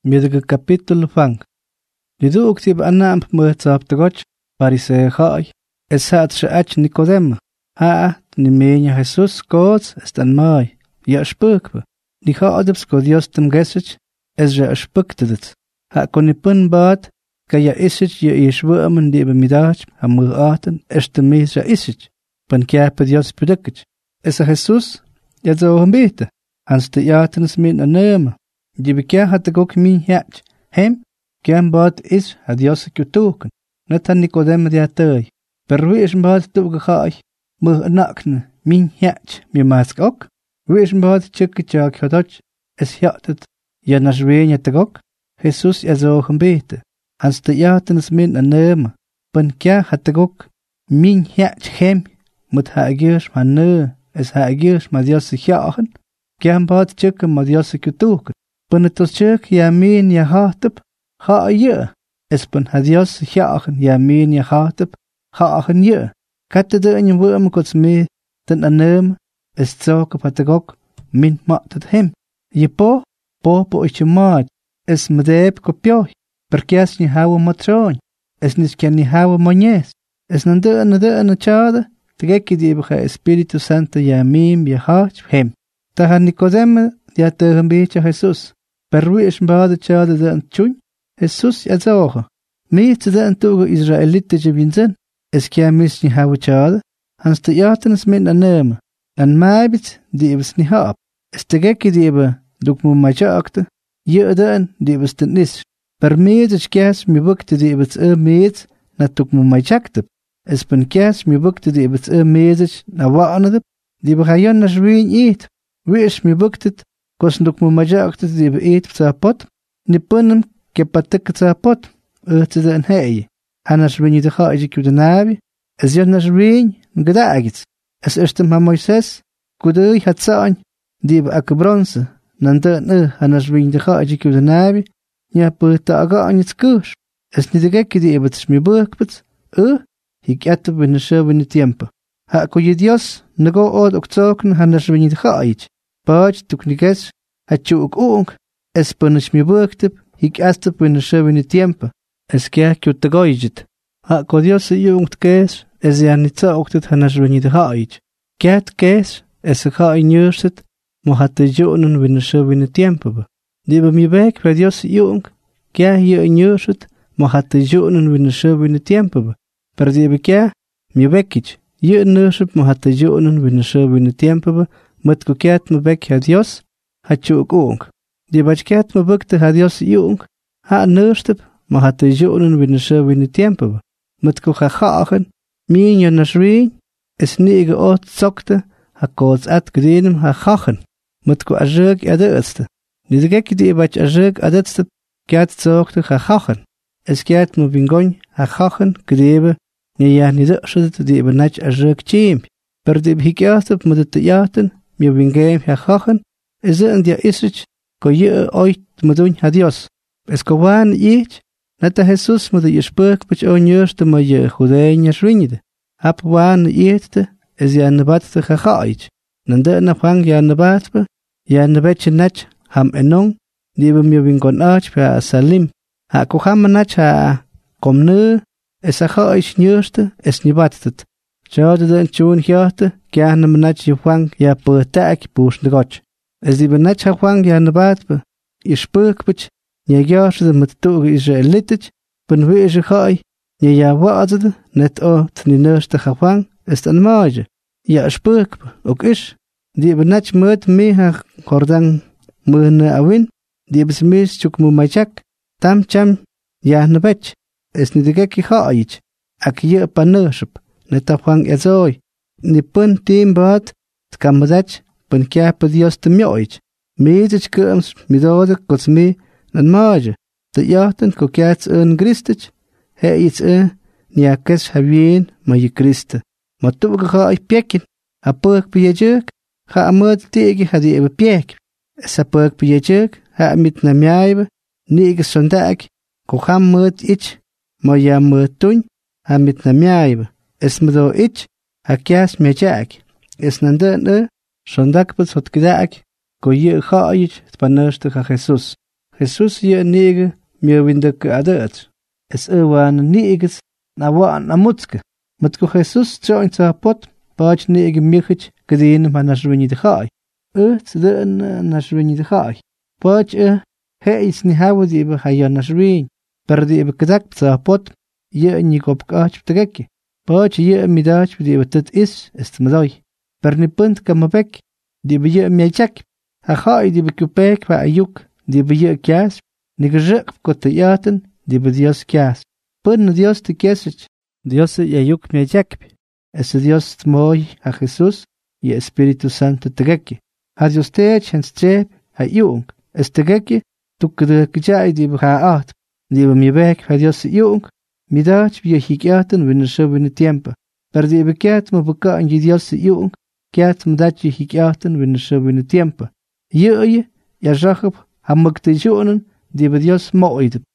Miedga capítulo fang. Liduk tib anam muhtzab tagoch parise khai. Es hat shach Nicodem. Ha ni meña Jesús gods estan mai. Ja spukbe. Ni haadebs go Dios tem gesich. Es ja spuktedet. Ha konipun bad. Ka ja isich ja ishwurmen die bemidach. Ha muraten. Este mis ja isich. Pan kiape Dios pedekich. Es a Jesús. Ja zo hambete. Hans de jatens min a nemen. Die bekeer had ik ook min hert. Hem, geen bad is, had Dios kutoken. Net aan Nicodem die atei. Per wie is een bad toegegaai. Mug nakne, min hert, mi mask ook. Wie is een bad tjekkejaak hadot. Es hert het, ja nas weenje te ook. Jesus is ook een bete. Hans de jatens min a nemen. Ben keer had ik ook min hert hem. Moet haar geers maar nee. Es haar geers maar Dios zich jagen. Geen bad tjekken maar Dios kutoken. Penetusjuk ja min ja hatep, ha je. Espen had Dios jagen ja min ja hatep, hagen je. Katte de in je worm kots me, ten anem, es zoke patagok, min mat het hem. Je po is je maat, es medeep kopjoch, perkes ni houwe matroon, es nis ken ni houwe monjes, es nan de en chade, tegekje die bega Espiritu Santo ja min ja hat hem. Tahan Nicodem ja tegen beetje Jesus. Per wie is bade chade de antjoen? Jesus ja zoge. Meeste de antoge Israelite je winzen. Es kia mis ni hawe chade. Hans de jatenes min aneme. En maibit die ebes ni haap. Es te gekke die ebe duk mu majakte. Je den die ebes ten is. Per meedech kias mi bukte die ebes meed na tuk mu majakte. Es pen kias mi bukte die ebes meedech na waanede. Die begayon na zween eet. Wie is mi buktet. Kosnduk mu majakte die be eet pzapot. Ni punem ke patek pzapot. Urte en hei. Anas wenn je de gaatje ku de nabi. Es jonnas ween gedagits. Es erstem ha Moises. Kudui hat saan. Die be ak bronze. Nande anas wenn de gaatje ku de nabi. Ja puta aga an het kus. Es ni de gekke die ebet mi bukpet. Hik ette binnen zo in tiempo. Ha ko je Dios nego od ok zoken anas wenn je de gaatje. Paaj tuk niges, het je ook oong, es punish mi burktip, hik astip in de show in het tiempo, es kerk je te goijet. Ha ko Dios je oongt kees, es ja niet zo ook dit hanas when je de haait. Kert kees, es ga in jeurset, mo hat de jonen in de show in het tiempo. Die be mi weg bij Dios je oong, ker je in jeurset, mo hat de jonen in de show in het tiempo. Per die be ker, mi wekich, je neurset mo hat de jonen in de show in het tiempo. Met koket me bek had Dios, had je ook oong. Die bachket me bekte had Dios jong, ha neurstep, maar had de jonen winnen zo in het tempo. Met kocha gagen, mien je nasreen, is nege oot zokte, ha koots at gedenem ha gachen. Met ko azurk adeutste. Die de gekke die bach azurk adeutste, ket zokte ha gachen. Es ket me bingon ha gachen, gedebe, nie ja niet de die benach azurk cheemp. Per die hikjastep met het jaten, mi wingem ha gachen, is een dia isich, ko je ooit me doen ha Dios. Es ko waan eet, net de Jesus met je spurk bach on juiste ma je Judein rinide. Hap waan eette, is ja nebatste gegaait. Nande na fang ja nebatbe, ja nebetje net, ham enong, die we mi wingon arch per salim. Ha ko ham net ha, kom nu, es a gaait juiste, es nebatstet. Jade den tjoen hjarte, gerne menat je wang ja pertak poes de gotch. Es die benat ha wang ja nebatbe, je spurkbech, je jaarse met toge Israelitich, ben wees gaai, je ja waadde, net oot ni neurste ha wang, is dan maage. Ja spurkbe, ook is, die benat met me ha gordang mene awin, die besmees chuk mu majak, tam cham, ja nebech, is ni de gekki gaait, ak je paneurship. Net afhang ezoi, ni pun team bad, tkamadach, pun kiapa Dios te mioich. Meedich kums, midode kots me, nan maage. De jachten ko kiats Christich, he iets niakes havien, ma je Christe. Ma toege ga ik pekin, ha perk bij je juk, ha amud tege ha die ebe pek. Es ha perk bij je juk, ha mit na miaibe, nege sondag, ko ha mud ich, ma ja mud tun, ha mit na miaibe. Es me do ich, ha kias me jack. Es nande sondag bet hot gedak, ko je gaait, het panerste ha Jesus. Jesús ye nige mi windeke adet. Es ewan niges na wan amutske. Matko Jesús tjoin ta pot, bach nige michich gedin manashwini de khai. De nashwini de khai. Bach heis ni hawdi be hayan nashwin. Perdi be kedak ta pot, ye ni kopkach tegeki. Bach ye midach di betet is estmadoi. Perni punt kamabek, di be ye miachak. Ha khai di be kupek va ayuk, di be ye kias. Nigajek kotayaten, di be Dios kias. Pun Dios te kiesich. Dios ayuk miachak. Es Dios tmoy a Jesús y Espíritu Santo tegeki. Ha Dios tech en strep ha yung. Es tegeki, tukde kjai di be ha at. Di be mi bek ha Dios yung. Midach bi hikiaten win scho win tiempo. Per di be kiat mo beka en Dios yung. Kiat mo dat hikiaten win scho win tiempo. Ye ya Jacob ha magte jonen di be Dios moid.